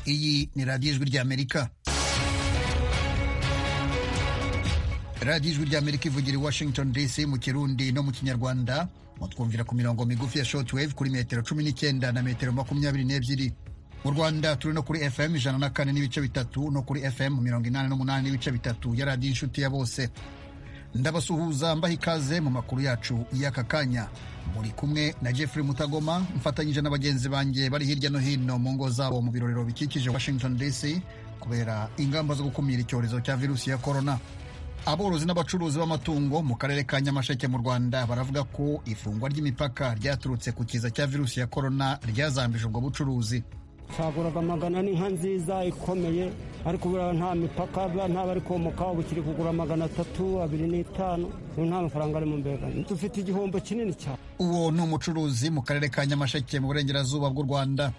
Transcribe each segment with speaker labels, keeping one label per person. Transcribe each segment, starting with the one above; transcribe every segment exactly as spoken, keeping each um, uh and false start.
Speaker 1: Iyi ni radiyo ijwi ry'Amerika. radiyo ijwi ry'Amerika ivugira i Washington D C mu Kirundi no mu Kinyarwanda. Mutwumvira ku mirongo migufi ya shortwave kuri metero cumi n'icyenda na metero makumyabiri n'ebyiri. Mu Rwanda turi no kuri F M ijana na kane n'ibice bitatu no kuri F M mirongo inani n'umunani n'ibice bitatu ya radiyo inshuti ya bose. Ndabasuhuza mbaha ikaze mu makuru yacu y'aka kanya. Muri kumwe na Jeffrey Mutagoma mfatanyije n'abagenzi banjye bari hirya no hino mu ngo zabo mu birorero bikikije Washington D C kubera ingamba zo gukumira icyorezo cya virusi ya corona. Aborozi n'abacuruzi b'amatungo mu karere ka Nyamasheke mu Rwanda baravuga ko ifungwa ry'imipaka ryaturutse ku kiza cya virusi ya corona ryazambije ubwo bucuruzi.
Speaker 2: Cyaguraga magana n'inka nziza ikomeye ariko buriya nta mipaka nta bari komoka ubu kiri kugura magana atatu abiri n'itanu nta mafaranga ari mu mbega dufite igihombo kinini cyane.
Speaker 1: Uwo ni umucuruzi mu karere ka Nyamasheke mu burengerazuba bw'u Rwanda.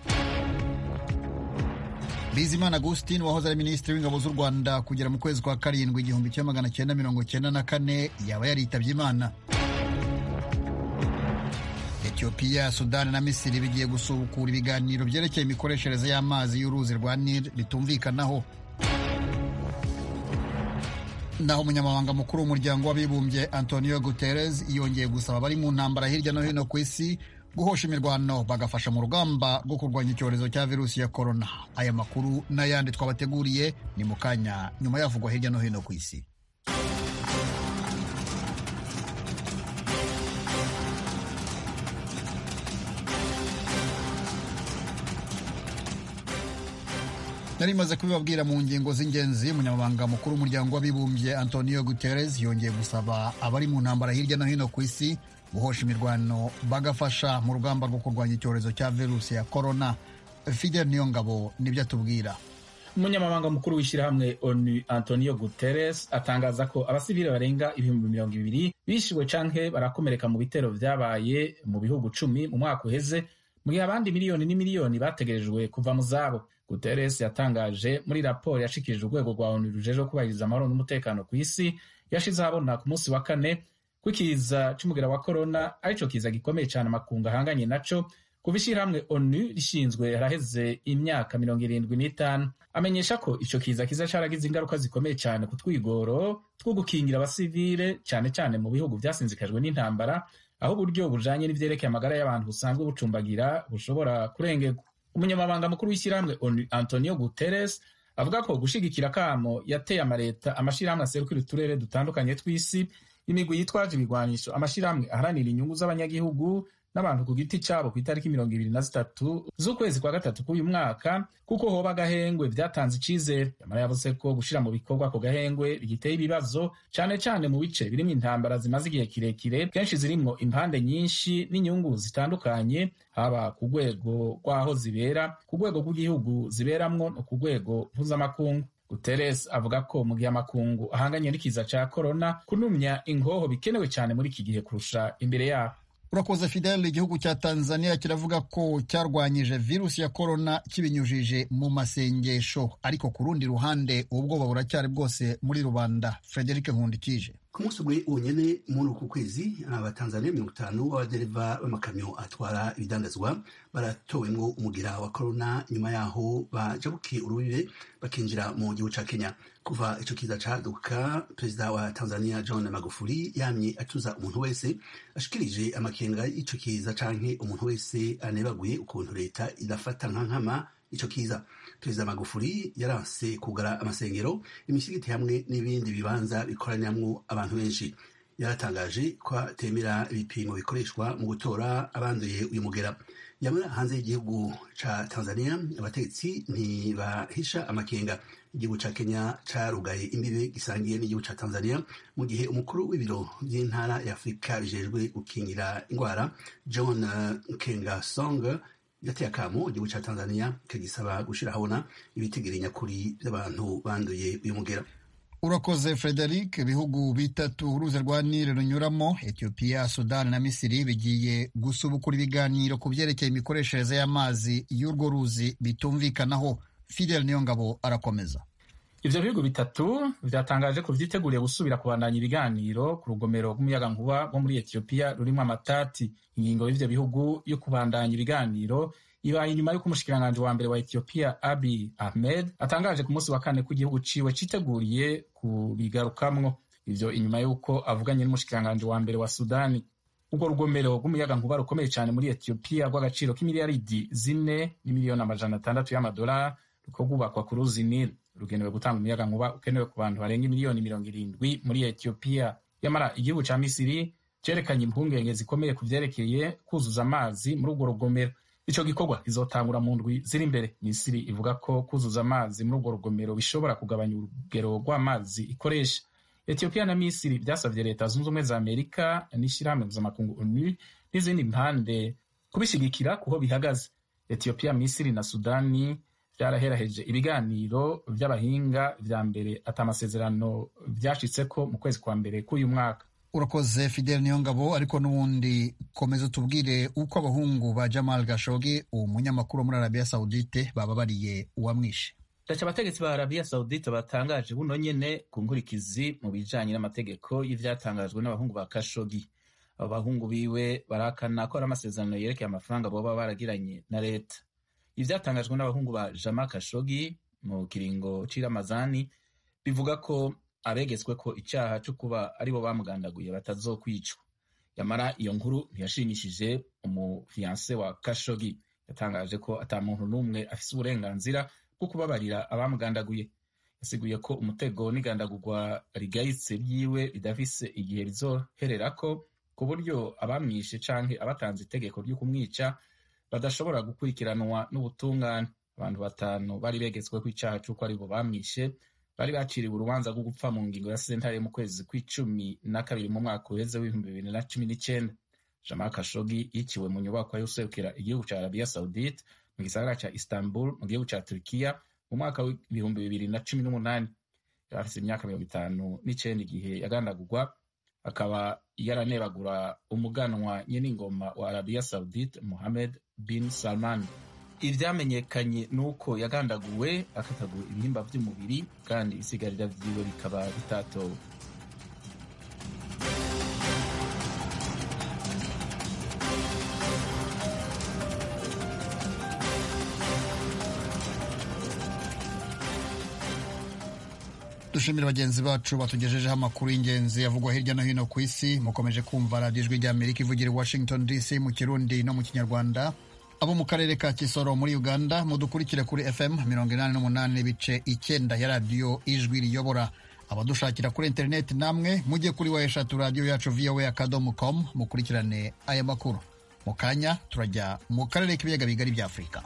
Speaker 1: Bizimana Augustin wahoze ari minisitiri w'ingabo z'u Rwanda kugera mu kwezi kwa karindwi igihumbi kimwe magana cyenda mirongo cyenda na kane yaba yaritabye Imana. Ethiopia, Sudan na Misiri bigiye gusubukura ibiganiro byerekeye imikoreshereze y'amazi y'uruzi rwa Nile bitumvikanaho. Naho umunyamabanga mukuru w'umuryango w'abibumbye Antonio Guterres yongeye gusaba abari mu ntambara hirya no hino ku isi guhosha imirwano bagafasha mu rugamba rwo kurwanya icyorezo cya virusi ya corona. Aya makuru n'ayandi twabateguriye ni mu kanya nyuma yavugwa hirya no hino ku isi. Nari maze kubibabwira mu ngingo z'ingenzi. Umunyamabanga mukuru w'umuryango w'abibumbye Antonio Guterres yongeye gusaba abari mu ntambara hirya no hino ku isi guhosha imirwano bagafasha mu rugamba rwo kurwanya icyorezo cya virusi ya corona. Fidel Niyongabo nibyo atubwira.
Speaker 3: Umunyamabanga mukuru w'ishyirahamwe ONU Antonio Guterres atangaza ko abasivile barenga ibihumbi mirongo ibiri bishiwe canke barakomereka mu bitero vyabaye mu bihugu cumi mu mwaka uheze, mu gihe abandi miliyoni n'imiliyoni bategerejwe kuva mu zabo. Guterres yatangaje muri raporo yashikirije urwego rwa ONU rujejwe kubahiriza amahoro n'umutekano ku isi yashize ahabona ku munsi wa kane ko ikiza c'umugera wa corona arico kiza gikomeye cyane amakungu ahanganye naco kuva ishyirahamwe ONU rishinzwe haraheze imyaka mirongo irindwi n'itanu. Amenyesha ko ico kiza kiza caragize ingaruka zikomeye cyane ku twigoro two gukingira abasivile cyane cyane mu bihugu vyasinzikajwe n'intambara, aho uburyo bujanye n'ivyerekeye amagara y'abantu busanzwe bucumbagira bushobora kurengerwa. Umunyamabanga mukuru w'ishyirahamwe ONU Antonio Guterres avuga ko gushigikira kamo yateye amareta, amashirahamwe aserukira uturere dutandukanye tw'isi, imigwi yitwaje ibigwanisho, amashirahamwe aharanira inyungu z'abanyagihugu n'abantu ku giti cabo ku itariki mirongo ibiri na zitatu z'ukwezi kwa gatatu k'uyu mwaka kuko hoba agahengwe vyatanze icizere. Yamara yavuze ko gushira mu bikorwa ako gahengwe bigiteye ibibazo cane cane mu bice birimwo intambara zimaze igihe kirekire, kenshi zirimwo impande nyinshi n'inyungu zitandukanye, haba ku rwego rw'aho zibera, ku rwego rw'igihugu ziberamwo no ku rwego mpuzamakungu. Guterres avuga ko mu gihe amakungu ahanganye n'ikiza ca corona, kunumya ingoho bikenewe cyane muri iki gihe kurusha imbere yaho.
Speaker 1: Urakoze Fidel. Igihugu cya Tanzania kiravuga ko cyarwanyije virusi ya corona kibinyujije mu masengesho, ariko ku rundi ruhande ubwoba buracyari bwose muri rubanda. Frederic Nkundikije.
Speaker 4: Ku munsi umwe wonyene muri uku kwezi abatanzania mirongo itanu b'abadereva b'amakamyo atwara ibidandazwa baratowemwo umugera wa corona nyuma yaho bajabukiye urubibe bakinjira mu gihugu ca Kenya. Kuva ico kiza caduka, perezida wa Tanzania John Magufuli yamye atuza umuntu wese ashikirije amakenga y'ico kiza canke umuntu wese anebaguye ukuntu leta idafata nka nkama ico kiza. Perezida Magufuli yaranse kugara amasengero, imisigiti hamwe n'ibindi bibanza bikoraniramwo abantu benshi. Yaratangaje ko atemera ibipimo bikoreshwa mu gutora abanduye uyu mugera. Yamara hanze y'igihugu ca Tanzania abategetsi ntibahisha amakenga. Igihugu ca Kenya carugaye imbibe gisangiye n'igihugu ca Tanzania, mu gihe umukuru w'ibiro by'intara ya Afurika bijejwe gukingira ingwara John Nkengasong yateye akamo igihugu ca Tanzania kagisaba gushira habona ibitigiri nyakuri by'abantu banduye uyu mugera.
Speaker 1: Urakoze Frederic. Ibihugu bitatu uruzi rwa Nile runyuramo, Ethiopia, Sudan na Misiri, bigiye gusubukura ibiganiro ku byerekeye imikoreshereze y'amazi y'urwo ruzi bitumvikanaho. Fidel Niyongabo arakomeza.
Speaker 3: ivyo bihugu bitatu vyatangaje ko vyiteguriye gusubira kubandanya ibiganiro ku rugomero rw'umuyagankuba rwo muri Ethiopia rurimwo amatati. Ingingo y'ivyo bihugu yo kubandanya ibiganiro ibaye inyuma y'uko umushikiranganji wa mbere wa Ethiopia Abiy Ahmed atangaje ku munsi wa kane ko igihugu ciwe citeguriye kubigarukamwo. Ivyo inyuma y'uko avuganye n'umushikiranganji wa mbere wa Sudani. Urwo rugomero rw'umuyagankuba rukomeye cyane muri Ethiopia rw'agaciro k'imiliyaridi zine n'imiliyoni amajana atandatu y'amadolari ruko rwubakwa ku ruzi Nile, rugenewe gutanga umuyagankuba ukenewe ku bantu barenga miliyoni mirongo irindwi muri Ethiopia. Yamara igihugu ca Misiri cerekanye impungenge zikomeye ku vyerekeye kuzuza amazi muri urwo rugomero. Ico gikorwa kizotangura mu ndwi ziri imbere. Misiri ivuga ko kuzuza amazi muri urwo rugomero bishobora kugabanya urugero rw'amazi ikoresha. Ethiopia na Misiri vyasavye leta zunze ubumwe za Amerika n'ishirahamwe mpuzamakungu O N U n'izindi mpande kubishigikira kuho bihagaze. Ethiopia, Misiri na Sudani vyaraheraheje ibiganiro vy'abahinga vya mbere ata amasezerano vyashitseko mu kwezi kwa mbere k'uyu mwaka.
Speaker 1: Urakoze Fidel Niyongabo. Ariko n'ubundi komeza utubwire uko abahungu ba Jamal Khashoggi, umunyamakuru muri Arabia Saudite, bababariye uwamwishe.
Speaker 5: Ndaca abategetsi ba Arabia Saudite batangaje buno nyene ku nkurikizi mu bijanye n'amategeko y'ivyatangajwe n'abahungu ba Khashoggi. Abo bahungu biwe barakana ko ari amasezerano yerekeye amafaranga boba baragiranye na leta. Ivyatangajwe n'abahungu ba Jamal Khashoggi mu kiringo c'iramazani bivuga ko abegetswe ko icaha cyo kuba aribo bamugandaguye batazokwicwa. Yamara iyo nkuru ntiyashimishije umufiance wa Khashoggi. Yatangaje ko ata muntu n'umwe afise uburenganzira bwo kubabarira abamugandaguye. Yasiguye ko umutego n'igandagurwa rigayitse ryiwe ridafise igihe rizohererako, ku buryo abamwishe canke abatanze itegeko ryo kumwica badashobora gukurikiranwa n'ubutungane. Abantu batanu bari begetswe ko icaha c'uko aribo bamwishe bari baciriwe urubanza rwo gupfa mu ngingo ya sentare mu kwezi kw'icumi na kabiri mu mwaka uheze w'ibihumbi bibiri na cumi n'icenda. Jamal Khashoggi yiciwe mu nyubakwa y'userukira igihugu ca Arabia Saudite mu gisagara ca Istanbul mu gihugu ca Turkiya mu mwaka w'ibihumbi bibiri na cumi n'umunani. Yari afise imyaka mirongo itanu n'icenda igihe yagandagurwa, akaba yaranebagura umuganwa nyen'ingoma wa Arabia Saudite Mohammed bin Salman. Ivyamenyekanye nuko yagandaguwe akatagura ibihimba vy'umubiri kandi isigarira vyiwe bikaba bitatowe.
Speaker 1: Dushimira bagenzi bacu batugejejeho amakuru y'ingenzi yavugwa hirya no hino ku isi. Mukomeje kumva radiyo ijwi rya Amerika ivugira i Washington D C mu Kirundi no mu Kinyarwanda. Abo mu karere ka Kisoro muri Uganda mudukurikire kuri F M mirongo inani n'umunani n'ibice icyenda ya radiyo ijwi riyobora. Abadushakira kuri interineti namwe mujye kuri wa eshatu radiyo yacu V O A akadomo com mukurikirane aya makuru. Mu kanya turajya mu karere k'ibiyaga bigari bya Afurika.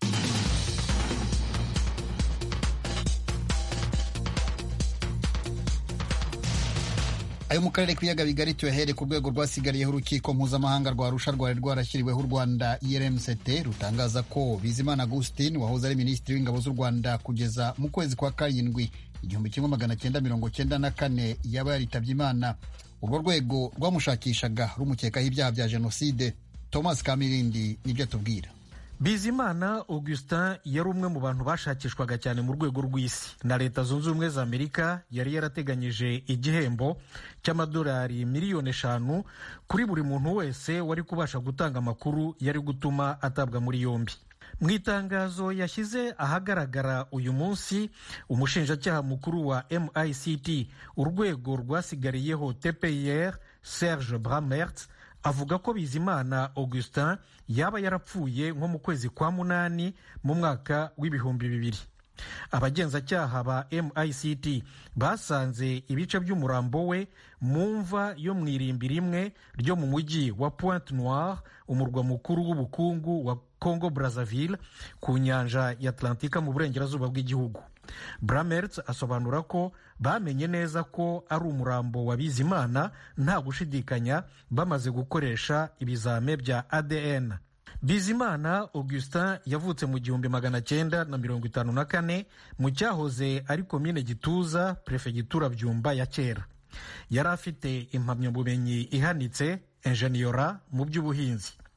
Speaker 1: Ayo mu karere k'ibiyaga bigari tuyahere ku rwego rwasigariyeho urukiko mpuzamahanga rwa Arusha rwari rwarashyiriweho u Rwanda I R M C T rutangaza ko Bizimana Augustin wahoze ari minisitiri w'ingabo z'u Rwanda kugeza mu kwezi kwa karindwi igihumbi kimwe magana cyenda mirongo cyenda na kane yaba yaritabye Imana. Urwo rwego rwamushakishaga rumukekaho ibyaha bya jenoside. Thomas Kamirindi nibyo tubwira.
Speaker 6: Bizimana Augustin yari umwe mu bantu bashakishwaga cyane mu rwego rw'isi, na Leta Zunze Ubumwe za Amerika yari yarateganyije igihembo cy'amadolari miliyoni eshanu kuri buri muntu wese wari kubasha gutanga amakuru yari gutuma atabwa muri yombi. Mu itangazo yashyize ahagaragara uyu munsi, umushinjacyaha mukuru wa M I C T urwego rwasigariyeho T P I R Serge Brammertz avuga ko Bizimana Augustin yaba yarapfuye nko mu kwezi kwa munani mu mwaka w'ibihumbi bibiri. Abagenzacyaha ba M I C T basanze ibice by'umurambo we mu mva yo mu irimbi rimwe ryo mu mujyi wa Pointe Noire, umurwa mukuru w'ubukungu wa Congo Brazzaville, ku nyanja ya Atlantika mu burengerazuba bw'igihugu. Brammertz asobanura ko bamenye neza ko ari umurambo wa Bizimana nta gushidikanya bamaze gukoresha ibizame bya A D N. Bizimana Augustin yavutse mu gihumbi magana cyenda na mirongo itanu na kane mu cyahoze ari komine Gituza, prefegitura Byumba ya kera. Yari afite impamyabumenyi ihanitse, enjeniyora mu by'ubuhinzi.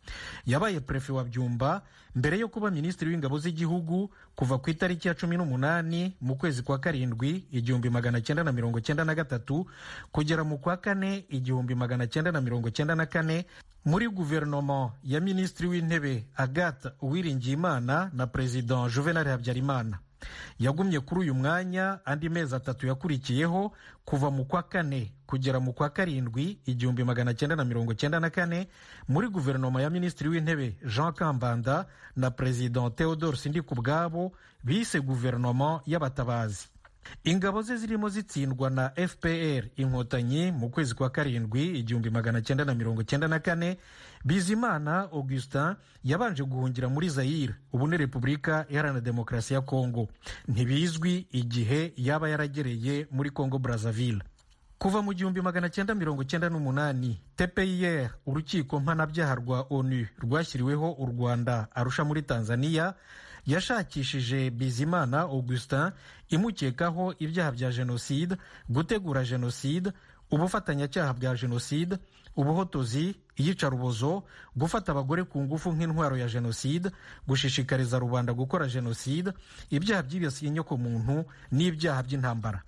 Speaker 6: yabaye prefe wa Byumba mbere yo kuba minisitiri w'ingabo z'igihugu kuva ku itariki ya cumi n'umunani mu kwezi kwa karindwi igihumbi magana cyenda na mirongo cyenda na gatatu kugera mu kwa kane igihumbi magana cyenda na mirongo cyenda na kane muri guverinoma ya minisitiri w'intebe Agathe Uwiringiyimana na President Juvenal Habyarimana. Yagumye kuri uyu mwanya andi mezi atatu yakurikiyeho kuva mu kwa kane kugera mu kwa karindwi igihumbi magana cyenda na mirongo cyenda na kane muri guverinoma ya minisitiri w'intebe Jean Kambanda na President Theodore Sindikubwabo bise guverinoma y'abatabazi. Ingabo ze zirimo zitsindwa na F P R inkotanyi mu kwezi kwa karindwi igihumbi magana cyenda na mirongo cyenda na kane. Bizimana Augustin yabanje guhungira muri Zaire, ubu ni Repubulika Iharanira Demokarasi ya Kongo. Ntibizwi igihe yaba yaragereye muri Congo Brazzaville. Kuva mu gihumbi magana cyenda mirongo cyenda n'umunani T P I R, urukiko mpanabyaha rwa ONU rwashyiriweho u Rwanda Arusha muri Tanzania, yashakishije Bizimana Augustin imukekaho ibyaha bya jenoside, gutegura jenoside, ubufatanyacyaha bwa jenoside, ubuhotozi, iyicarubozo, gufata abagore ku ngufu nk'intwaro ya jenoside, gushishikariza rubanda gukora jenoside, ibyaha byibasiye inyokomuntu n'ibyaha by'intambara.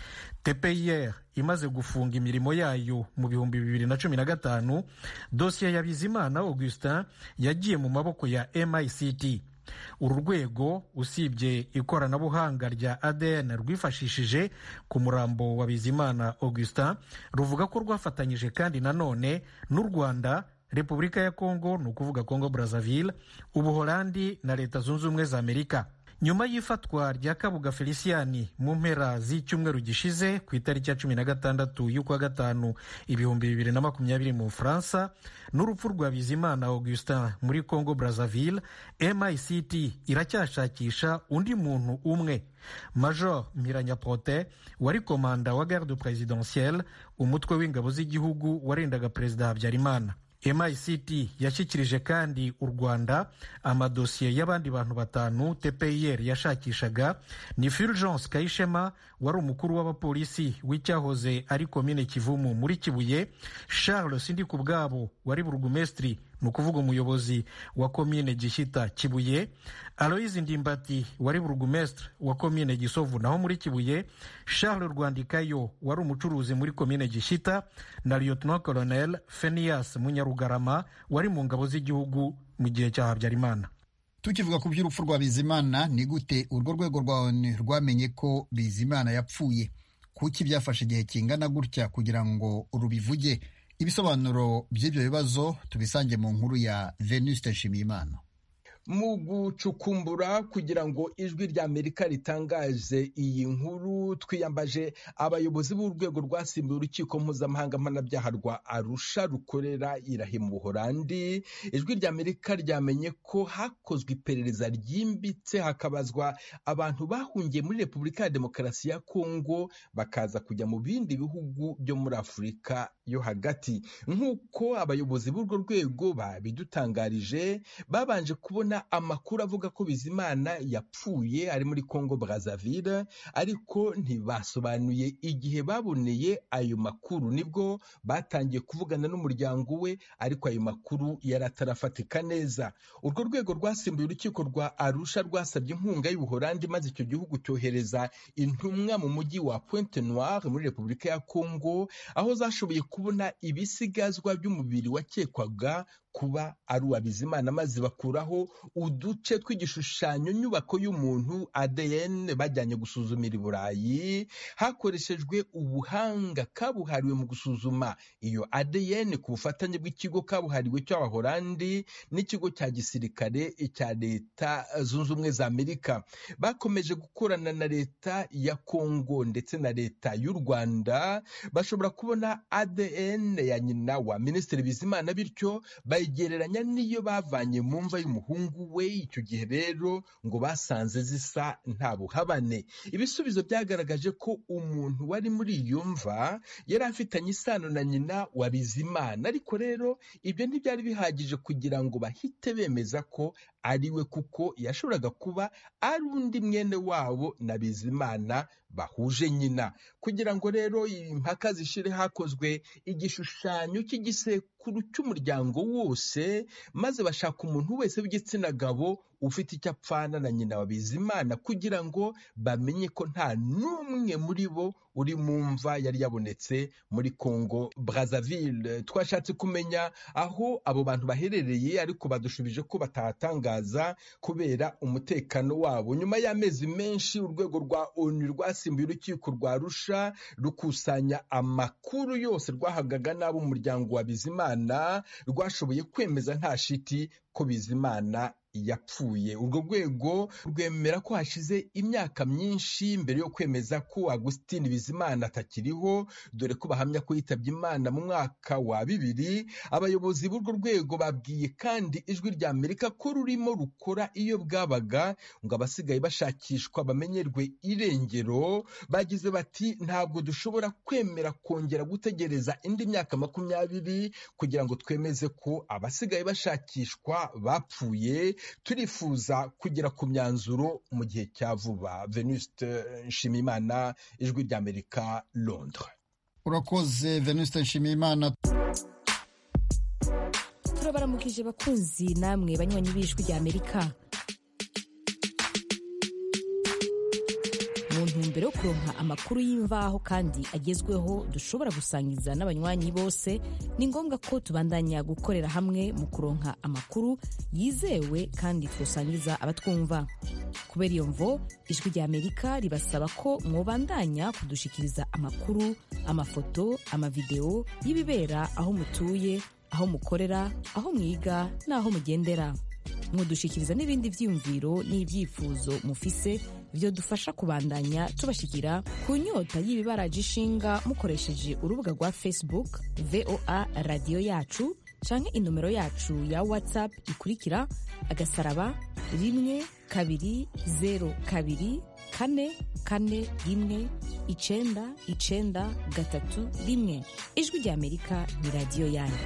Speaker 6: T P I R imaze gufunga imirimo yayo mu bihumbi bibiri na cumi na gatanu, dosiye ya Bizimana Augustin yagiye mu maboko ya M I C T. Uru rwego usibye ikoranabuhanga rya A D N rwifashishije ku murambo wa Bizimana Augustin, ruvuga ko rwafatanyije kandi nanone n'u Rwanda, Repubulika ya Kongo ni ukuvuga Congo Brazzaville, Ubuholandi na Leta Zunze Ubumwe za Amerika. Nyuma y'ifatwa rya Kabuga Feliciani mu mpera z'icyumweru gishize ku itariki ya cumi na gatandatu y'ukwa gatanu ibihumbi bibiri na makumyabiri mu Bufaransa, n'urupfu rwa Bizimana Augustin muri Congo Brazzaville, M I C T iracyashakisha undi muntu umwe, Major Mpiranya Protais wari komanda wa garde présidentielle, umutwe w'ingabo z'igihugu warindaga Perezida Habyarimana. M I C T yashyikirije kandi u Rwanda amadosiye y'abandi bantu batanu T P I R yashakishaga, ni Fulgence Kayishema wari umukuru w'abapolisi w'icyahoze ari komine Kivumu muri Kibuye, Charles Sindikubwabo wari burugumesitiri ni ukuvuga umuyobozi wa komine Gishyita Kibuye, Aloise Ndimbati wari burugumesitiri wa komine Gisovu naho muri Kibuye, Charles Rwandikayo wari umucuruzi muri komine Gishyita, na Lieutenant Colonel Phineas Munyarugarama wari mu ngabo z'igihugu mu gihe cya Habyarimana.
Speaker 1: Tukivuga ku by'urupfu rwa Bizimana, ni gute urwo rwego rwa ONU rwamenye ko Bizimana yapfuye? Kuki byafashe igihe kingana gutya kugira ngo rubivuge? Ibisobanuro by'ibyo bibazo tubisange mu nkuru ya Venuste Nshimiyimana.
Speaker 7: Mu gucukumbura kugira ngo ijwi rya Amerika ritangaje iyi nkuru, twiyambaje abayobozi b'urwego rwasimbuye urukiko mpuzamahanga mpanabyaha rwa Arusha rukorera irahe mu Buholandi. Ijwi rya Amerika ryamenye ko hakozwe iperereza ryimbitse, hakabazwa abantu bahungiye muri Repubulika ya Demokarasi ya Kongo bakaza kujya mu bindi bihugu byo muri Afurika yo hagati. Nk'uko abayobozi b'urwo rwego babidutangarije, babanje kubona amakuru avuga ko Bizimana yapfuye ari muri Congo Brazzaville, ariko ntibasobanuye igihe baboneye ayo makuru. Nibwo batangiye kuvugana n'umuryango we, ariko ayo makuru yaratarafatika neza. Urwo rwego rwasimbuye urukiko rwa Arusha rwasabye inkunga y'Ubuholandi, maze icyo gihugu cyohereza intumwa mu mujyi wa Pointe Noire muri Repubulika ya Kongo, aho zashoboye kubona ibisigazwa by'umubiri wakekwaga kuba ari uwa Bizimana, maze bakuraho uduce tw'igishushanyo nyubako y'umuntu A D N bajyanye gusuzumira i Burayi. Hakoreshejwe ubuhanga kabuhariwe mu gusuzuma iyo A D N ku bufatanye bw'ikigo kabuhariwe cy'Abaholandi n'ikigo cya gisirikare cya Leta Zunze Ubumwe za Amerika. Bakomeje gukorana na Leta ya Kongo ndetse na Leta y'u Rwanda, bashobora kubona A D N ya nyina wa Minisitiri Bizimana, bityo bayigereranya n'iyo bavanye mu mva y'umuhungu we. Icyo gihe rero ngo basanze zisa nta buhabane. Ibisubizo byagaragaje ko umuntu wari muri iyo mva yari afitanye isano na nyina wa Bizimana, ariko rero ibyo ntibyari bihagije kugira ngo bahite bemeza ko ari we, kuko yashoboraga kuba ari undi mwene wabo na Bizimana bahuje nyina. Kugira ngo rero impaka zishire hakozwe igishushanyo cy'igisekuru cy'umuryango wose, maze bashaka umuntu wese w'igitsina gabo ufite icyo apfana na nyina wa Bizimana kugira ngo bamenye ko nta n'umwe muri bo uri mu mva yari yabonetse muri Congo Brazzaville. Twashatse kumenya aho abo bantu baherereye, ariko badushubije ko batatangaza kubera umutekano wabo. Nyuma y'amezi menshi urwego rwa ONU rwasimbuye urukiko rwa Arusha rukusanya amakuru yose rwahagaga n'abo umuryango wa Bizimana, rwashoboye kwemeza nta shiti ko Bizimana yapfuye. Urwo rwego rwemera ko hashize imyaka myinshi mbere yo kwemeza ko Augustin Bizimana atakiriho, dore ko bahamya ko yitabye Imana mu mwaka wa bibiri. Abayobozi b'urwo rwego babwiye kandi Ijwi rya Amerika ko rurimo rukora iyo bwabaga ngo abasigaye bashakishwa bamenyerwe irengero. Bagize bati ntabwo dushobora kwemera kongera gutegereza indi myaka makumyabiri kugira ngo twemeze ko abasigaye bashakishwa bapfuye. Turifuza kugera ku myanzuro mu gihe cya vuba. Venuste Nshimiyimana, Ijwi rya Amerika, Londres.
Speaker 1: Urakoze Venuste Nshimiyimana.
Speaker 8: Turabaramukije bakunzi namwe banywanyi b'Ijwi rya Amerika. Mu ntumbero yo kuronka amakuru y'imvaho kandi agezweho dushobora gusangiza n'abanywanyi bose, ni ngombwa ko tubandanya gukorera hamwe mu kuronka amakuru yizewe kandi twosangiza abatwumva. Kubera iyo mvo, Ijwi rya Amerika ribasaba ko mwobandanya kudushikiriza amakuru, amafoto, amavideo y'ibibera aho mutuye, aho mukorera, aho mwiga n'aho mugendera. Mwodushikiriza n'ibindi vyiyumviro n'ivyifuzo mufise vyo dufasha kubandanya tubashikira ku nyota y'ibibaraje ishinga mukoresheje urubuga rwa Facebook V O A Radio Yacu canke inomero yacu ya WhatsApp ikurikira agasaraba rimwe kabiri zero kabiri kane kane rimwe icenda icenda gatatu rimwe. Ijwi rya Amerika ni radio yanyu.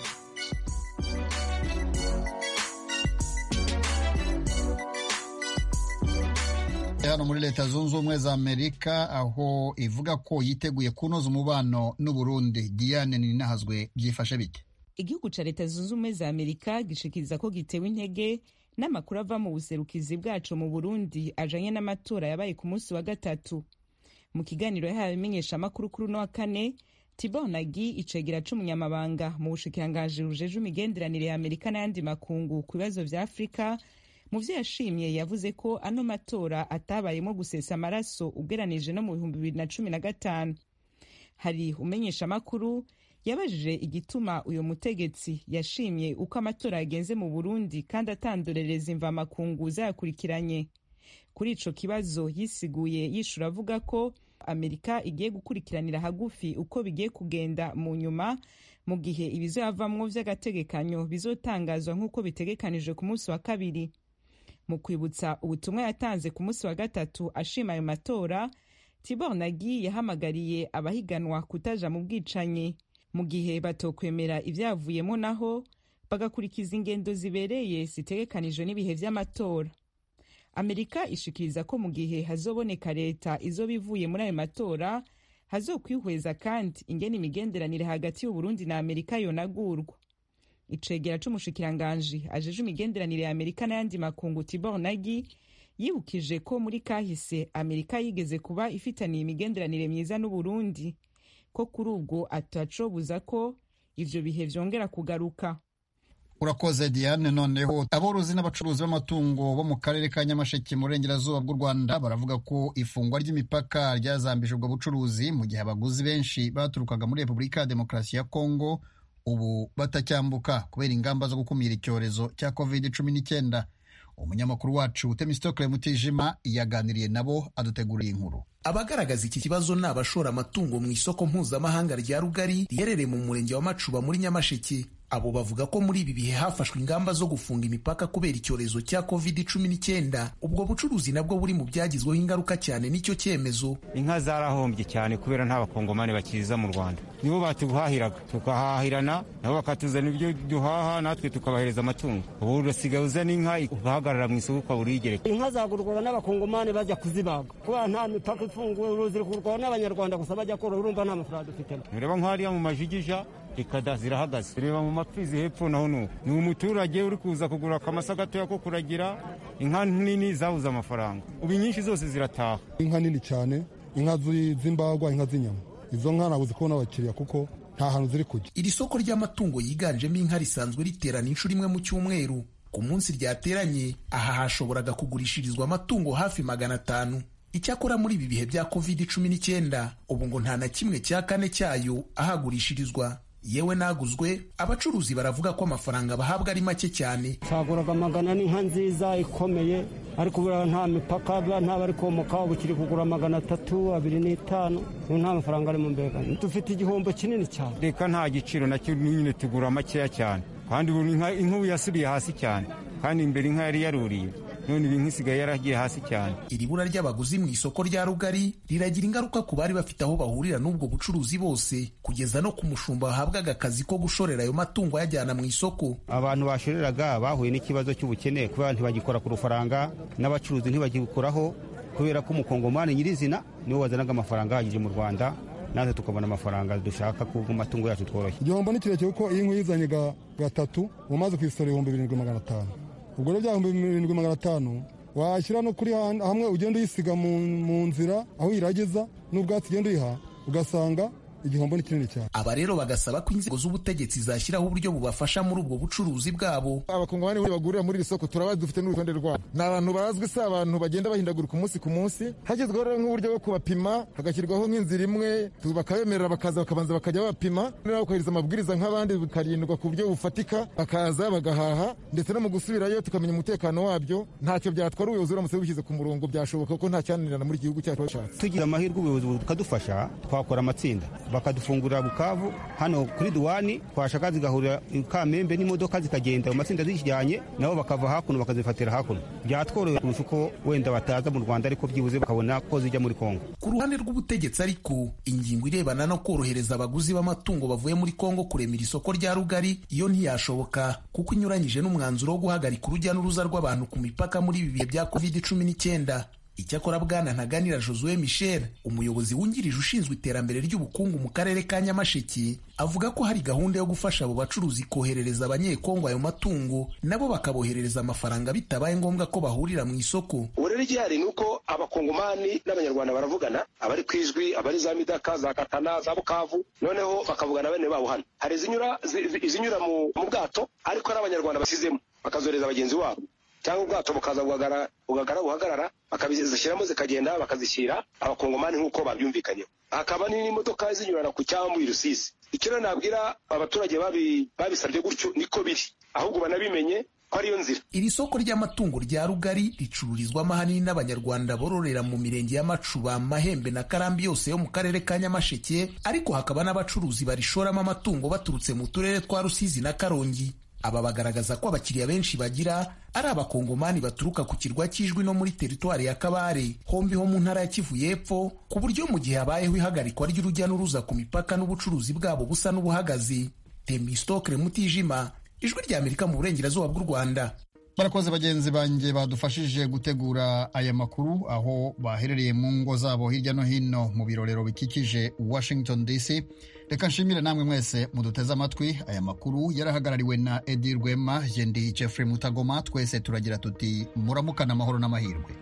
Speaker 1: Hano muri Leta Zunze Ubumwe za Amerika, aho ivuga ko yiteguye kunoza umubano n'u Burundi. Diane Ninahazwe, byifashe bite?
Speaker 9: Igihugu ca Leta Zunze Ubumwe za Amerika gishikiriza ko gitewe intege n'amakuru ava mu buserukizi bwacu mu Burundi ajanye n'amatora yabaye ku munsi wa gatatu. Mu kiganiro yahaye imenyesha amakuru kuri no wa kane, Tibor Nagi, icegera c'umunyamabanga mu bushikiranganji bujeje imigenderanire ya Amerika n'ayandi makungu ku bibazo vya Afrika, mu vyo yashimye yavuze ko ano matora atabayemo gusesa amaraso ugeranije no mu bihumbi bibiri na cumi na gatanu. Hari umenyesha amakuru yabajije igituma uyo mutegetsi yashimye uko amatora yagenze mu Burundi kandi atandorereza imva makungu zakurikiranye. Kuri ico kibazo yisiguye yishura avuga ko Amerika igiye gukurikiranira hagufi uko bigiye kugenda mu nyuma, mu gihe ibizoyavamwo vy'agategekanyo bizotangazwa nk'uko bitegekanije ku munsi wa kabiri. Mu kwibutsa ubutumwa yatanze ku munsi wa gatatu ashima ayo matora, Tibor Nagi yahamagariye abahiganwa kutaja mu bwicanyi, mu gihe batokwemera ivyavuyemo naho bagakurikiza ingendo zibereye zitegekanijwe n'ibihe vy'amatora. Amerika ishikiriza ko mu gihe hazoboneka leta izoba ivuye muri ayo matora, hazokwihweza kandi ingene imigenderanire hagati y'u Burundi na Amerika yonagurwa. Icegera c'umushikiranganji ajeje imigenderanire ya Amerika n'ayandi makungu Tibor Nagi yibukije ko muri kahise Amerika yigeze kuba ifitaniye imigenderanire myiza n'u Burundi, ko kuri ubwo atacobuza ko ivyo bihe vyongera kugaruka.
Speaker 1: Urakoze Diane. Noneho aborozi n'abacuruzi b'amatungo bo mu karere ka Nyamasheke mu burengerazuba bw'u Rwanda baravuga ko ifungwa ry'imipaka ryazambije ubwo bucuruzi, mu gihe abaguzi benshi baturukaga muri Repubulika ya Demokarasi ya Kongo ubu batacyambuka kubera ingamba zo gukumira icyorezo cya covid cumi n'icyenda. Umunyamakuru wacu Temistokle Mutijima yaganiriye nabo aduteguriye inkuru.
Speaker 10: Abagaragaza iki kibazo ni abashora amatungo mu isoko mpuzamahanga rya Rugari riherereye mu murenge wa Macuba muri Nyamasheke. Abo bavuga ko muri ibi bihe hafashwe ingamba zo gufunga imipaka kubera icyorezo cya covid cumi n'icyenda. Ubwo bucuruzi nabwo buri mu byagizweho ingaruka cyane n'icyo cyemezo.
Speaker 11: Inka zarahombye cyane kubera nta bakongomani bakiza mu Rwanda, nibo batuhahiraga tukahahirana, nabo bakatuzana ibyo duhaha natwe tukabahereza amatungo. Ubu urasigaye uzana inka ugahagarara mu isoko ukaba urigereka.
Speaker 2: Inka zagurwaga n'abakongomani bajya kuzibaga kubera nta mipaka ifunguye, uruzi rugurwaho n'abanyarwanda gusa bajya korora, urumva nta mafaranga dufitemo.
Speaker 11: Ureba nk'hariya mu majigija ikada zirahagaze, reba mu mapfizi hepfo naho nuko ni umuturage uri kuza kugura akamasa gatoya ko kuragira. Inka nini zabuze amafaranga, ubu nyinshi zose zirataha.
Speaker 12: Inka nini cyane, inka z'imbagwa, inka z'inyama, izo nka nabuze kubona abakiriya kuko nta hantu ziri kujya.
Speaker 10: Iri soko ry'amatungo yiganjemo inka risanzwe riterana inshuro imwe mu cyumweru. Ku munsi ryateranye aha hashoboraga kugurishirizwa amatungo hafi magana atanu. Icyakora muri ibi bihe bya covid cumi n'icyenda ubu ngo nta na kimwe cya kane cyayo ahagurishirizwa. Yewe naguzwe, abacuruzi baravuga ko amafaranga bahabwa ari make cyane.
Speaker 2: Saguraga magana n'inka nziza ikomeye, ariko buriya nta mipaka, nta bari komoka, ubu kiri kugura magana atatu abiri n'itanu, nta mafaranga ari mu mbega. Dufite igihombo kinini cyane.
Speaker 11: Reka nta giciro nacyo nyine tugura makeya cyane, kandi ubu inka inkubu yasubiye hasi cyane, kandi imbere inka yari yaruriye, none ibi nkisigaye yaragiye hasi cyane.
Speaker 10: Iri bura ry'abaguzi mu isoko rya Rugari riragira ingaruka ku bari bafite aho bahurira n'ubwo bucuruzi bose, kugeza no ku mushumba wahabwaga akazi ko gushorera ayo matungo ayajyana mu isoko.
Speaker 13: Abantu bashoreraga bahuye n'ikibazo cy'ubukene kubera ntibagikora ku rufaranga, n'abacuruzi ntibagikoraho kubera ko umukongomani nyirizina niwe wazanaga amafaranga ahagije mu Rwanda, natwe tukabona amafaranga dushaka ku matungo yacu tworoshye.
Speaker 12: Igihombo ni kirekire kuko iyi nkwi yizanye gatatu umaze kwisora ibihumbi birindwi magana atanu. Ubwo rero bya bihumbi birindwi magana atanu washyira no kuri hamwe ugenda uyisiga mu nzira aho uyirageza n'ubwatsi ugenda uyiha, ugasanga igihombo ni kinini cyane.
Speaker 10: Aba rero bagasaba ko inzego z'ubutegetsi zashyiraho uburyo bubafasha muri ubwo bucuruzi bwabo.
Speaker 14: Abakongomani bagurira muri iri soko turabazi, dufite n'urutonde rwabo, ni abantu bazwi, si abantu bagenda bahindagura ku munsi ku munsi. Hagezweho rero nk'uburyo bwo kubapima, hagashyirwaho nk'inzira imwe bakabemerera bakaza bakabanza bakajya babapima, niba bakubahiriza amabwiriza nk'abandi bikarindwa ku buryo bufatika, bakaza bagahaha, ndetse no mu gusubirayo tukamenya umutekano wabyo. Ntacyo byatwara ubuyobozi uramutse bishyize ku murongo, byashoboka ko nta cyananirana muri iki gihugu cyacu bashatse.
Speaker 13: Tugira amahirwe ubuyobozi bukadufasha, twakora amatsinda bakadufungurira Bukavu hano kuri duwani, twashaka zigahurira Kamembe n'imodoka zikagenda mu matsinda zijyanye, nabo bakava hakuno bakazifatira hakuno. Byatworoheye kurusha uko wenda bataza mu Rwanda, ariko byibuze bakabona ko zijya muri Kongo.
Speaker 10: Ku ruhande rw'ubutegetsi ariko ingingo irebana no korohereza abaguzi b'amatungo bavuye muri Kongo kuremera isoko rya Rugari iyo ntiyashoboka, kuko inyuranyije n'umwanzuro wo guhagarika urujya n'uruza rw'abantu ku mipaka muri ibi bihe bya covid cumi n'icyenda. Icyakora Bwana Ntaganira Josue Michel, umuyobozi wungirije ushinzwe iterambere ry'ubukungu mu karere ka Nyamasheke, avuga ko hari gahunda yo gufasha abo bacuruzi koherereza abanyekongo ayo matungo, nabo bakaboherereza amafaranga bitabaye ngombwa ko bahurira mu isoko.
Speaker 15: Urero igihari ni uko abakongomani n'abanyarwanda baravugana, abari kwijwi, abari za Midaka, za Katana, za Bukavu, noneho bakavugana bene babo hano. Hari izinyura izinyura mu bwato, ariko ari abanyarwanda basizemo bakazoreza bagenzi wabo, cyangwa ubwato bukaza buhagarara buhagarara buhagarara bakabizishyiramo zikagenda bakazishyira abakongomani nk'uko babyumvikanyeho. Hakaba n'imodoka zinyurana ku cyambu i Rusizi. Icyo rero nabwira abaturage babisabye gutyo niko biri, ahubwo banabimenye ko ariyo nzira.
Speaker 10: Iri soko ry'amatungo rya Rugari ricururizwamo ahanini n'abanyarwanda bororera mu mirenge ya Macuba, Mahembe na Karambi yose yo mu karere ka Nyamasheke, ariko hakaba n'abacuruzi barishoramo amatungo baturutse mu turere twa Rusizi na Karongi. Aba bagaragaza ko abakiriya benshi bagira ari abakongomani baturuka ku kirwa cy'Ijwi no muri teritwari ya Kabare, hombi ho mu ntara ya Kivu y'Epfo, ku buryo mu gihe habayeho ihagarikwa ry'urujya n'uruza ku mipaka n'ubucuruzi bwabo busa n'ubuhagazi. Temistokre Mutijima, Ijwi rya Amerika mu burengerazuba bw'u Rwanda.
Speaker 1: Barakoze bagenzi banjye badufashije gutegura aya makuru aho baherereye mu ngo zabo hirya no hino mu birorero bikikije Washington D C. Reka nshimire namwe mwese muduteze amatwi. Aya makuru yarahagarariwe na Edi Rwema, Jendi Jeffrey Mutagoma. Twese turagira tuti muramukana amahoro n'amahirwe.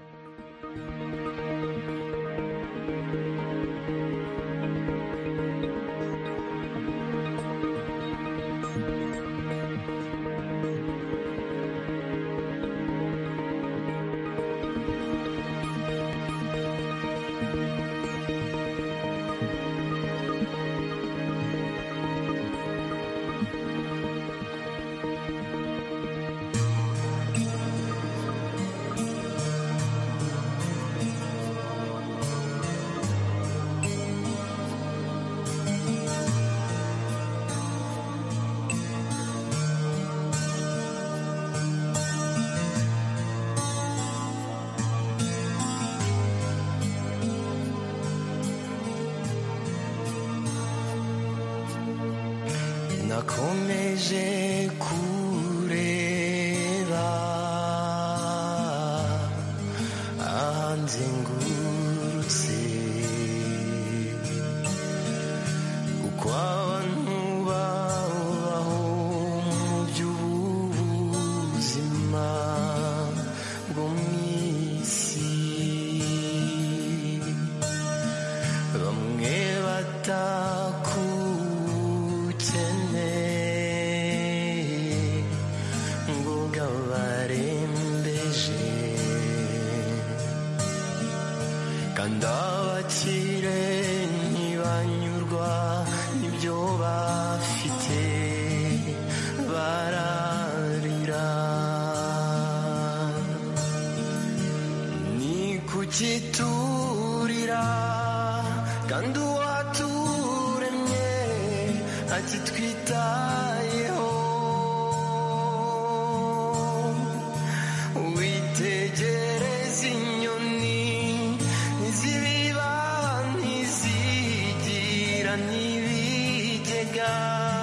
Speaker 16: nkomeje kureba ahanzengurutse uko abantu babaho mu by'ubuzima bwo mu isi, bamwe batakukene ngo gabarembeje, kandi abakire ntibanyurwa n'ibyo bafite bararira. Ni kuki turira kandi uwaturemye akitwitayeho? Witegereze inyoni ntizibiba ntizigira n'ibigega,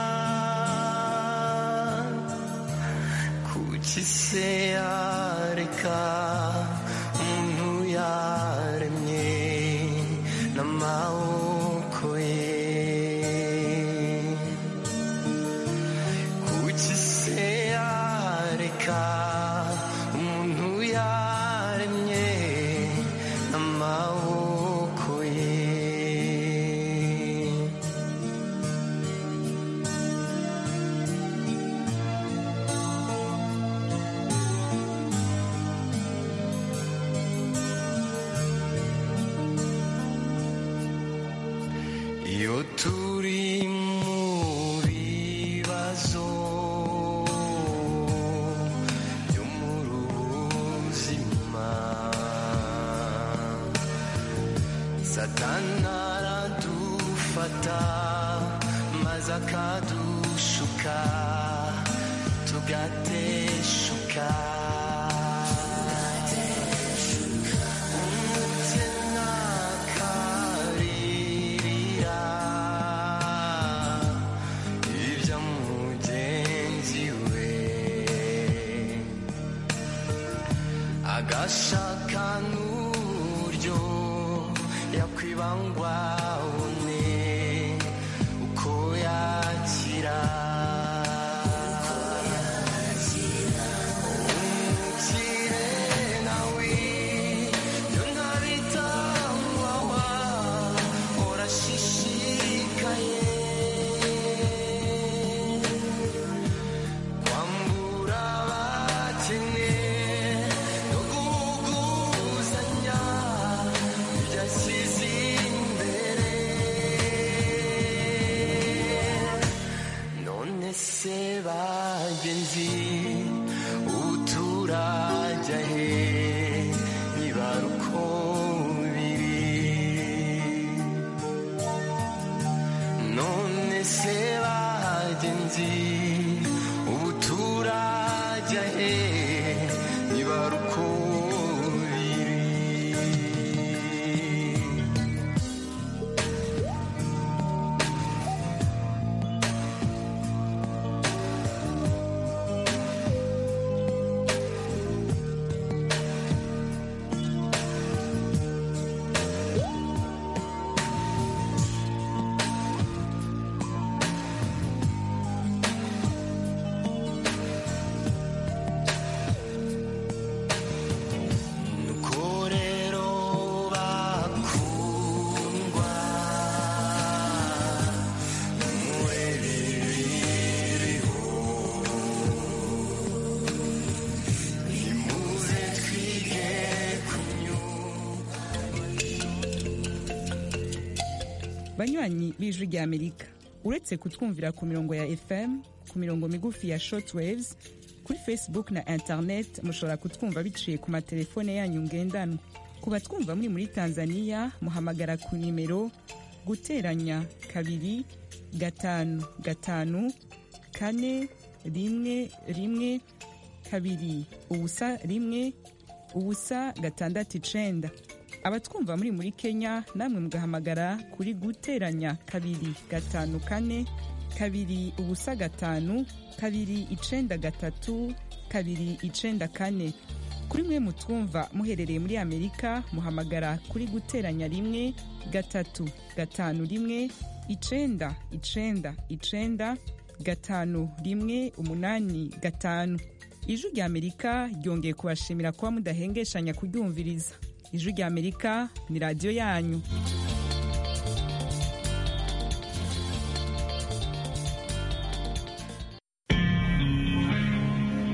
Speaker 16: kuki se yareka umuntu yaremye n'amaboko ye? Kuki se yareka umuntu yaremye n'amaboko ye? Iyo turi mu bibazo byo muri ubuzima, Satani aradufata maze akadushuka tugateshuka. Agashaka n'uburyo yakwibangwa one uko yakira, umukire nawe yo ntabitangwawa urashishikaye kwambura abakene se bagenzi, uturajya he nibara uko biri? None se bagenzi, uturajya he nibara uko
Speaker 9: banywanyi b'ijwi rya Amerika, uretse kutwumvira ku mirongo ya F M, ku mirongo migufi ya shortwaves, kuri Facebook na internet mushobora kutwumva biciye ku matelefone yanyu ngendanwa. Ku batwumva muri muri Tanzania muhamagara ku nimero guteranya kabiri gatanu gatanu kane rimwe rimwe kabiri ubusa rimwe ubusa gatandatu icenda. Abatwumva muri muri Kenya namwe mugahamagara kuri guteranya kabiri gatanu kane kabiri ubusa gatanu kabiri icenda gatatu kabiri icenda kane. Kuri mwe mutwumva muherereye muri Amerika muhamagara kuri guteranya rimwe gatatu gatanu rimwe icenda icenda icenda gatanu rimwe umunani gatanu. Ijwi rya Amerika ryongeye kubashimira kuba mudahengeshanya kuryumviriza. Ijwi rya Amerika ni radiyo yanyu.